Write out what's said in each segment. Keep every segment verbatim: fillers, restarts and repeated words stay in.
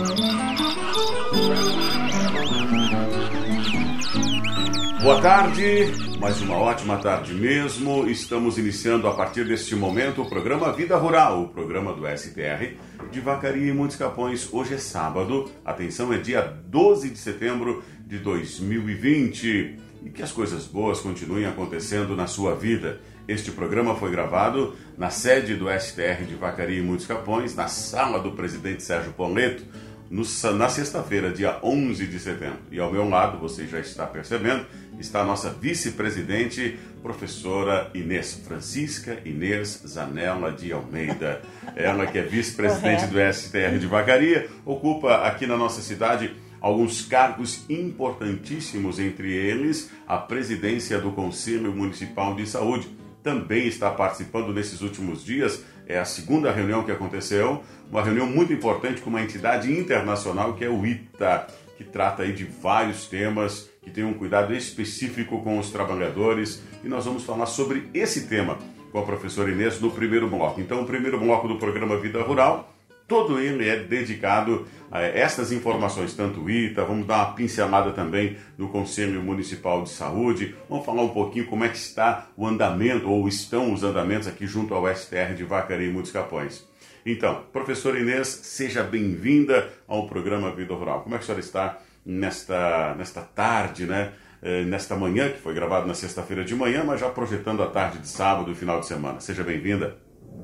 Boa tarde, mais uma ótima tarde mesmo. Estamos iniciando a partir deste momento o programa Vida Rural, o programa do S T R de Vacaria e Montes Capões. Hoje é sábado, atenção, é dia doze de setembro de dois mil e vinte. E que as coisas boas continuem acontecendo na sua vida. Este programa foi gravado na sede do S T R de Vacaria e Montes Capões, na sala do presidente Sérgio Ponleto, no, na sexta-feira, dia onze de setembro. E ao meu lado, você já está percebendo, está a nossa vice-presidente, professora Inês Francisca Inês Zanella de Almeida. Ela que é vice-presidente do S T R de Vacaria, ocupa aqui na nossa cidade alguns cargos importantíssimos, entre eles a presidência do Conselho Municipal de Saúde. Também está participando nesses últimos dias, é a segunda reunião que aconteceu, uma reunião muito importante com uma entidade internacional que é o I T A, que trata aí de vários temas, que tem um cuidado específico com os trabalhadores, e nós vamos falar sobre esse tema com a professora Inês no primeiro bloco. Então, o primeiro bloco do programa Vida Rural, todo ele é dedicado a estas informações, tanto o I T A, vamos dar uma pincelada também no Conselho Municipal de Saúde, vamos falar um pouquinho como é que está o andamento, ou estão os andamentos aqui junto ao S T R de Vacaria e Montes Capões. Então, professora Inês, seja bem-vinda ao programa Vida Rural. Como é que a senhora está nesta, nesta tarde, né? Nesta manhã, que foi gravado na sexta-feira de manhã, mas já projetando a tarde de sábado e final de semana. Seja bem-vinda.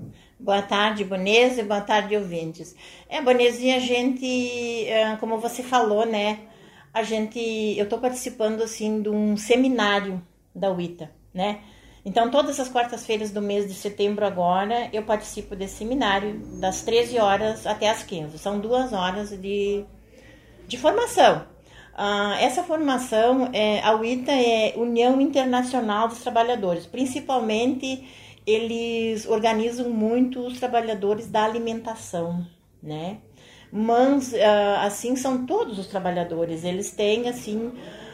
Boa tarde, Bonese, boa tarde, ouvintes. É, Bonese, a gente, como você falou, né, a gente, eu estou participando, assim, de um seminário da U I T A, né, então todas as quartas-feiras do mês de setembro agora, eu participo desse seminário, das treze horas até as quinze, são duas horas de, de formação. Uh, essa formação, é, a U I T A é União Internacional dos Trabalhadores, principalmente eles organizam muito os trabalhadores da alimentação, né? Mas, assim, são todos os trabalhadores. Eles têm, assim,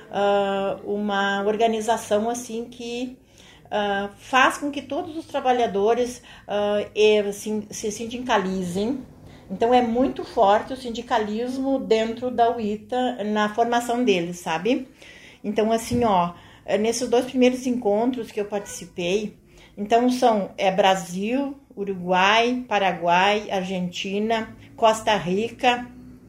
uma organização, assim, que faz com que todos os trabalhadores, assim, se sindicalizem. Então, é muito forte o sindicalismo dentro da U I T A na formação deles, sabe? Então, assim, ó, nesses dois primeiros encontros que eu participei, então são é, Brasil, Uruguai, Paraguai, Argentina, Costa Rica,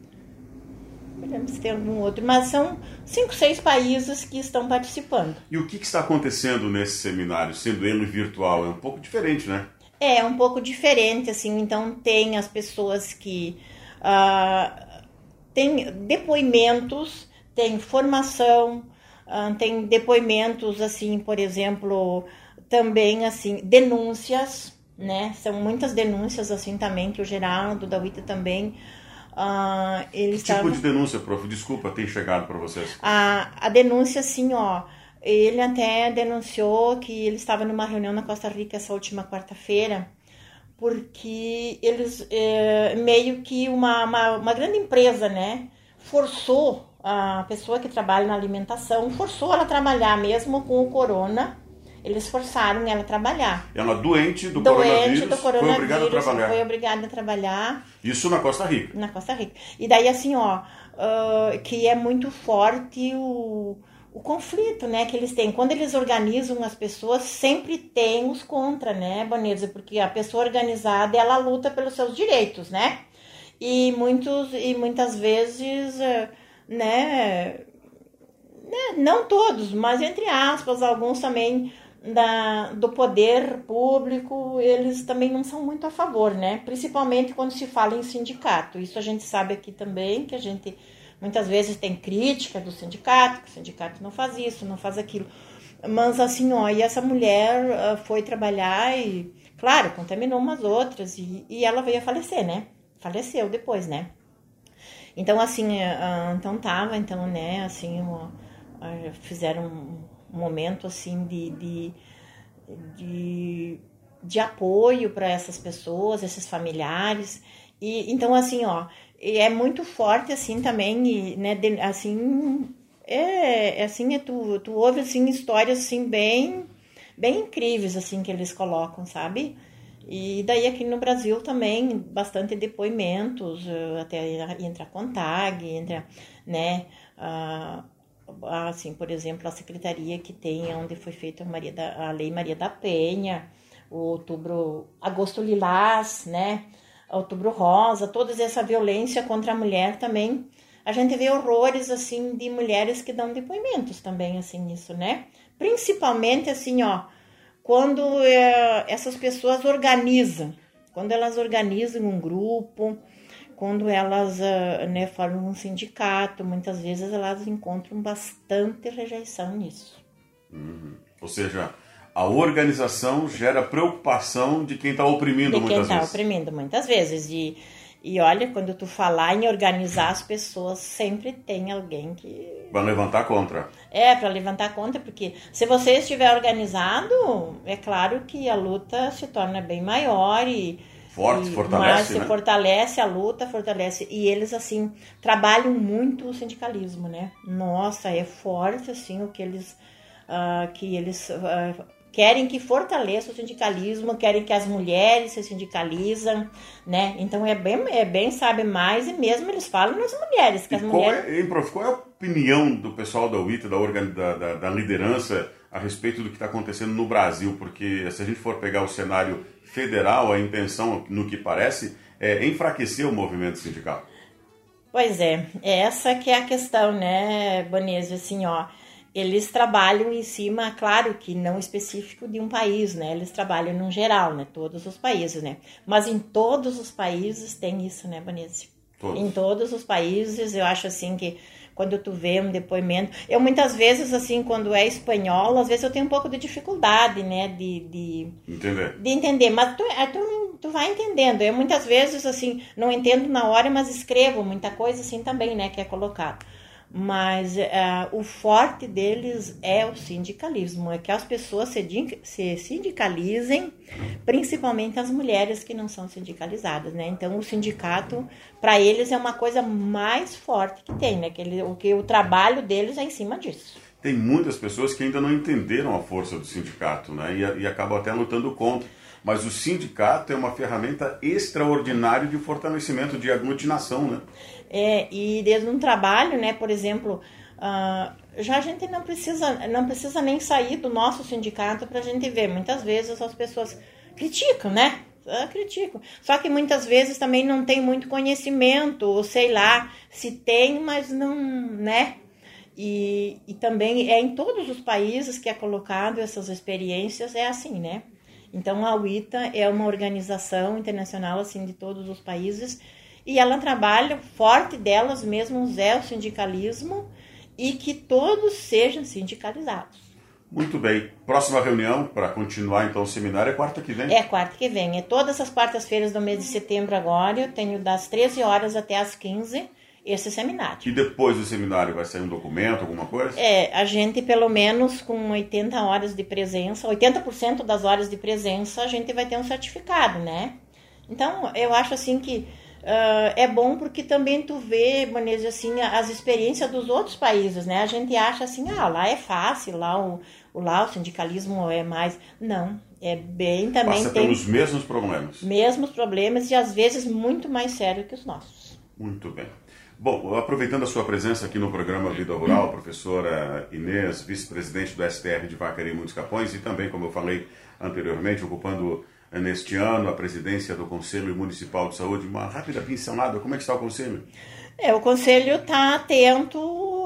não lembro se tem algum outro, mas são cinco, seis países que estão participando. E o que, que está acontecendo nesse seminário, sendo ele virtual? É um pouco diferente, né? É, um pouco diferente, assim, então tem as pessoas que uh, tem depoimentos, tem formação, uh, tem depoimentos, assim, por exemplo, também, assim, denúncias, né, são muitas denúncias, assim, também, que o Geraldo da U I T A também, uh, ele Que tipo de denúncia, prof? Desculpa, tem chegado para vocês. A, a denúncia, assim, ó, ele até denunciou que ele estava numa reunião na Costa Rica essa última quarta-feira, porque eles, é, meio que uma, uma, uma grande empresa, né, forçou a pessoa que trabalha na alimentação, forçou ela a trabalhar, mesmo com o corona. Eles forçaram ela a trabalhar. Ela doente do doente coronavírus, do coronavírus, foi obrigada a trabalhar. Foi obrigada a trabalhar. Isso na Costa Rica. Na Costa Rica. E daí, assim, ó, uh, que é muito forte o, o conflito, né, que eles têm. Quando eles organizam as pessoas, sempre tem os contra, né, Bonesa? Porque a pessoa organizada, ela luta pelos seus direitos, né? E, muitos, e muitas vezes, uh, né, né, não todos, mas entre aspas, alguns também Da, do poder público, eles também não são muito a favor, né? Principalmente quando se fala em sindicato. Isso a gente sabe aqui também, que a gente muitas vezes tem crítica do sindicato, que o sindicato não faz isso, não faz aquilo. Mas assim, ó, e essa mulher uh, foi trabalhar e, claro, contaminou umas outras e, e ela veio a falecer, né? Faleceu depois, né? Então, assim, uh, então tava, então, né, assim, uh, uh, fizeram um momento assim de, de, de, de apoio para essas pessoas, esses familiares, e então assim, ó, é muito forte assim também, e, né, de, assim, é, é assim, é, tu, tu ouve assim histórias assim bem, bem incríveis assim que eles colocam, sabe? E daí aqui no Brasil também, bastante depoimentos, até entra a CONTAG, entra, né, a, assim, por exemplo, a secretaria que tem, onde foi feita a, Maria da, a Lei Maria da Penha, o outubro, agosto lilás, né, outubro rosa, toda essa violência contra a mulher também. A gente vê horrores, assim, de mulheres que dão depoimentos também, assim, nisso, né? Principalmente, assim, ó, quando é, essas pessoas organizam, quando elas organizam um grupo, quando elas uh, né, formam um sindicato, muitas vezes elas encontram bastante rejeição nisso. Uhum. Ou seja, a organização gera preocupação de quem está oprimindo muitas vezes. De quem está oprimindo muitas vezes. E, e olha, quando tu falar em organizar as pessoas, sempre tem alguém que... vai levantar contra. É, para levantar contra, porque se você estiver organizado, é claro que a luta se torna bem maior e... forte, e, fortalece, mas se né? fortalece a luta, fortalece. E eles, assim, trabalham muito o sindicalismo, né? Nossa, é forte, assim, o que eles... Uh, que eles... Uh, querem que fortaleça o sindicalismo, querem que as mulheres se sindicalizam, né? Então é bem, é bem, sabe, mais, e mesmo eles falam nas mulheres, que e as qual mulheres... É, hein, prof, qual é a opinião do pessoal da U I T, da, organ, da, da, da liderança, a respeito do que está acontecendo no Brasil? Porque se a gente for pegar o cenário federal, a intenção, no que parece, é enfraquecer o movimento sindical. Pois é, essa que é a questão, né, Bonesio, assim, ó... Eles trabalham em cima, claro que não específico de um país, né? Eles trabalham no geral, né? Todos os países, né? Mas em todos os países tem isso, né, Bonesio? Todos. Em todos os países, eu acho assim que quando tu vê um depoimento... Eu muitas vezes, assim, quando é espanhol, às vezes eu tenho um pouco de dificuldade, né? De, de, entender. De entender, mas tu, tu, tu vai entendendo. Eu muitas vezes, assim, não entendo na hora, mas escrevo muita coisa assim também, né? Que é colocado. Mas uh, o forte deles é o sindicalismo, é que as pessoas se, se sindicalizem, principalmente as mulheres que não são sindicalizadas, né? Então o sindicato, para eles, é uma coisa mais forte que tem, né? Que, ele, o, que o trabalho deles é em cima disso. Tem muitas pessoas que ainda não entenderam a força do sindicato, né? E, e acabam até lutando contra. Mas o sindicato é uma ferramenta extraordinária de fortalecimento, de aglutinação, né? É, e desde um trabalho, né, por exemplo, uh, já a gente não precisa, não precisa nem sair do nosso sindicato para a gente ver. Muitas vezes as pessoas criticam, né? Uh, criticam. Só que muitas vezes também não tem muito conhecimento, ou sei lá, se tem, mas não, né? E, e também é em todos os países que é colocado essas experiências, é assim, né? Então a U I T A é uma organização internacional assim de todos os países e ela trabalha, forte delas mesmos é o sindicalismo e que todos sejam sindicalizados. Muito bem. Próxima reunião para continuar então o seminário é quarta que vem? É quarta que vem. É todas as quartas-feiras do mês de setembro agora. Eu tenho das treze horas até as quinze esse seminário. E depois do seminário vai sair um documento, alguma coisa? É, a gente pelo menos com oitenta horas de presença, oitenta por cento das horas de presença, a gente vai ter um certificado, né? Então, eu acho assim que uh, é bom porque também tu vê, Bonesio, assim, as experiências dos outros países, né? A gente acha assim, ah, lá é fácil, lá o, o, lá o sindicalismo é mais... Não, é bem também... Passa tem pelos mesmos problemas. Mesmos problemas e às vezes muito mais sério que os nossos. Muito bem. Bom, aproveitando a sua presença aqui no programa Vida Rural, professora Inês, vice-presidente do S T R de Vacaria e Muitos Capões, e também, como eu falei anteriormente, ocupando neste ano a presidência do Conselho Municipal de Saúde, uma rápida pincelada, como é que está o Conselho? É, o Conselho está atento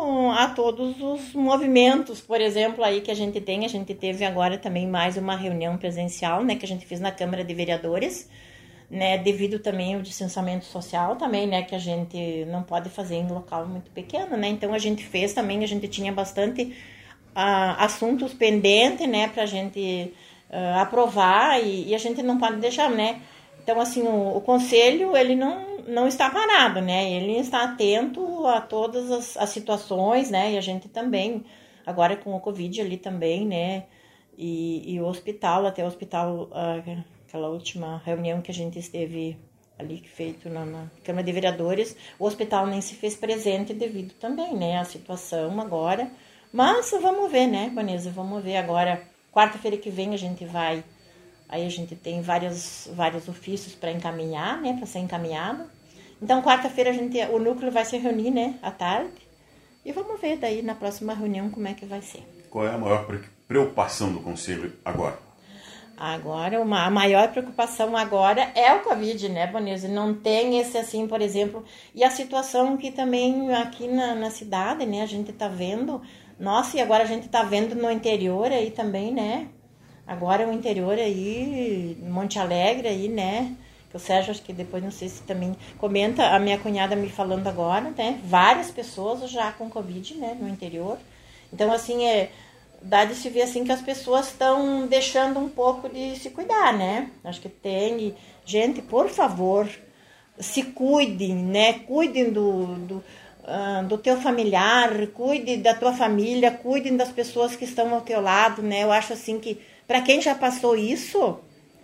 a todos os movimentos, por exemplo, aí que a gente tem, a gente teve agora também mais uma reunião presencial, né, que a gente fez na Câmara de Vereadores, né, devido também ao distanciamento social também, né, que a gente não pode fazer em local muito pequeno, né, então a gente fez também, a gente tinha bastante uh, assuntos pendentes, né, pra gente uh, aprovar e, e a gente não pode deixar, né, então assim, o, o Conselho, ele não, não está parado, né, ele está atento a todas as, as situações, né, e a gente também, agora com o Covid ali também, né, e, e o hospital, até o hospital... Uh, aquela última reunião que a gente esteve ali, feito na, na Câmara de Vereadores, o hospital nem se fez presente devido também, né, à situação agora. Mas vamos ver, né, Vanessa, vamos ver agora. Quarta-feira que vem a gente vai Aí a gente tem vários, vários ofícios para encaminhar, né? Para ser encaminhado. Então, quarta-feira a gente, o núcleo vai se reunir, né? À tarde. E vamos ver daí na próxima reunião como é que vai ser. Qual é a maior preocupação do Conselho agora? Agora, uma, a maior preocupação agora é o Covid, né, Bonese? Não tem esse assim, por exemplo... E a situação que também aqui na, na cidade, né? A gente tá vendo... Nossa, e agora a gente tá vendo no interior aí também, né? Agora o interior aí, Monte Alegre aí, né? Que o Sérgio, acho que depois, não sei se também comenta, a minha cunhada me falando agora, né? Várias pessoas já com Covid, né? No interior. Então, assim, é... Dá de se ver, assim, que as pessoas estão deixando um pouco de se cuidar, né? Acho que tem... Gente, por favor, se cuidem, né? Cuidem do... do do teu familiar, cuide da tua família, cuidem das pessoas que estão ao teu lado, né? Eu acho assim que, para quem já passou isso,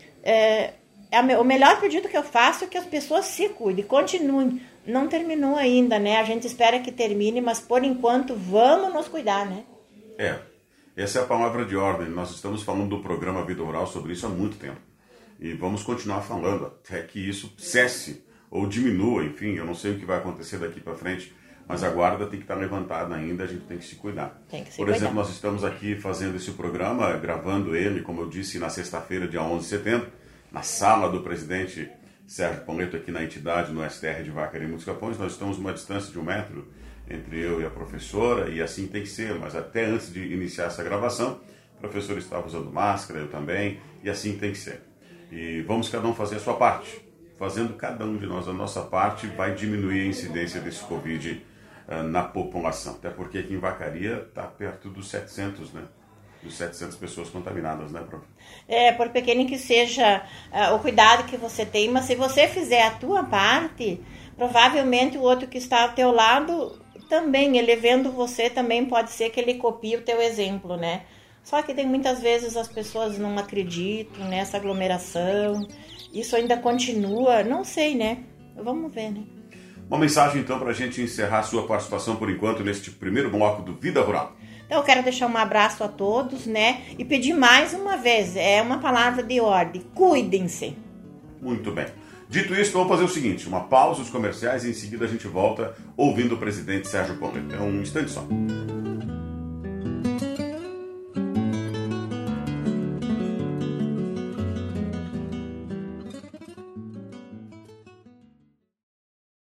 é, é o melhor pedido que eu faço é que as pessoas se cuidem, continuem. Não terminou ainda, né? A gente espera que termine, mas por enquanto vamos nos cuidar, né? É, essa é a palavra de ordem. Nós estamos falando do programa Vida Rural sobre isso há muito tempo. E vamos continuar falando até que isso cesse ou diminua, enfim, eu não sei o que vai acontecer daqui para frente. Mas a guarda tem que estar levantada ainda, a gente tem que se cuidar. Tem que se Por cuidar. exemplo, nós estamos aqui fazendo esse programa, gravando ele, como eu disse, na sexta-feira, dia onze de setembro, na sala do presidente Sérgio Pauleto, aqui na entidade, no S T R de Vacaria e Muitos Capões. Nós estamos a uma distância de um metro entre eu e a professora, e assim tem que ser, mas até antes de iniciar essa gravação, o professor estava usando máscara, eu também, e assim tem que ser. E vamos cada um fazer a sua parte. Fazendo cada um de nós a nossa parte, vai diminuir a incidência desse Covid na população, até porque aqui em Vacaria está perto dos setecentos, né? Dos setecentas pessoas contaminadas, né, prof? É, por pequeno que seja uh, o cuidado que você tem, mas se você fizer a tua parte, provavelmente o outro que está ao teu lado também, ele vendo você, também pode ser que ele copie o teu exemplo, né? Só que tem muitas vezes as pessoas não acreditam nessa aglomeração, isso ainda continua, não sei, né? Vamos ver, né? Uma mensagem, então, para a gente encerrar a sua participação, por enquanto, neste primeiro bloco do Vida Rural. Então, eu quero deixar um abraço a todos, né? E pedir mais uma vez, é uma palavra de ordem, cuidem-se. Muito bem. Dito isso, vamos fazer o seguinte, uma pausa, os comerciais, e em seguida a gente volta ouvindo o presidente Sérgio Pauleto. É um instante só.